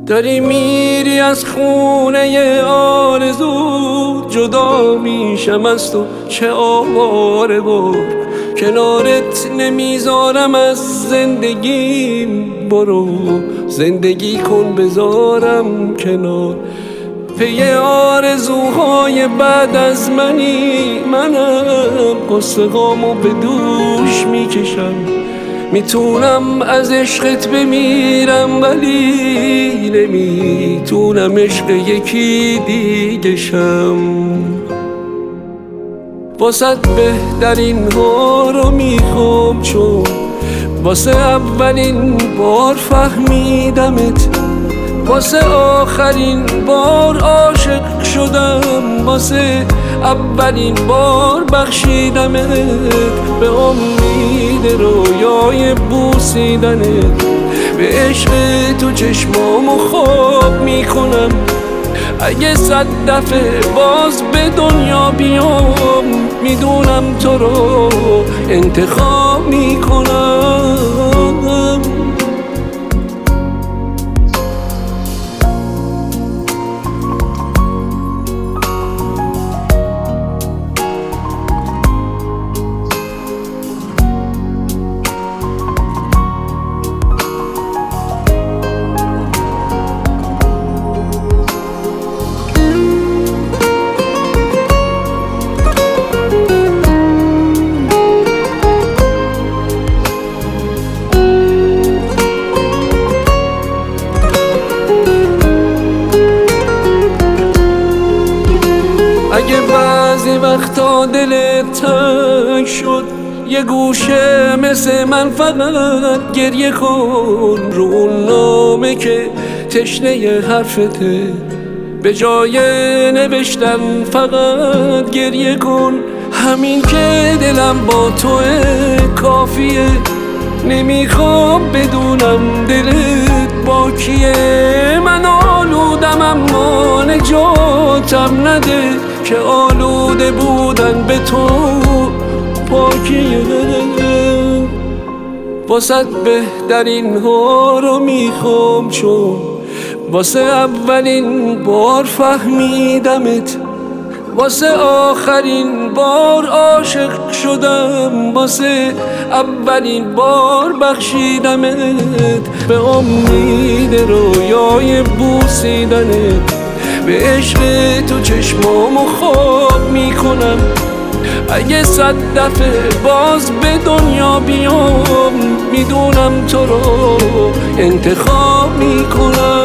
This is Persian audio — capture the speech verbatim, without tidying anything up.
داری میری از خونه آرزو، جدا میشم از تو چه آواره بار، کنارت نمیذارم از زندگیم، برو زندگی کن بذارم کنار. پی آرزوهای بعد از منی، منم قصه هامو به دوش میکشم، میتونم از عشقت بمیرم ولی نمیتونم عشق یکی دیگه شم. واسه بهترین ها رو میخوام، چون واسه اولین بار فهمیدمت، واسه آخرین بار عاشق شدم، واسه اولین بار بخشیدمت، به امید رویای بوسیدنت، به عشق تو چشمامو خواب میکنم. اگه صد دفعه باز به دنیا بیام، میدونم تو رو انتخاب میکنم. اگه بعضی وقتا دلت تنگ شد، یه گوشه مثل من فقط گریه کن، رو اون نامه که تشنه حرفته، به جای نوشتن فقط گریه کن. همین که دلم با توه کافیه، نمیخوام بدونم دلت با کیه. من آلودم اما نجاتم نده، که آلوده بودن به تو پاکیه. واسه بهترین ها رو میخوام، چون واسه اولین بار فهمیدمت، واسه آخرین بار عاشق شدم، واسه اولین بار بخشیدمت، به امید رویای بوسیدنت، به عشق تو چشمامو خواب میکنم. اگه صد دفعه باز به دنیا بیام، میدونم تو رو انتخاب میکنم.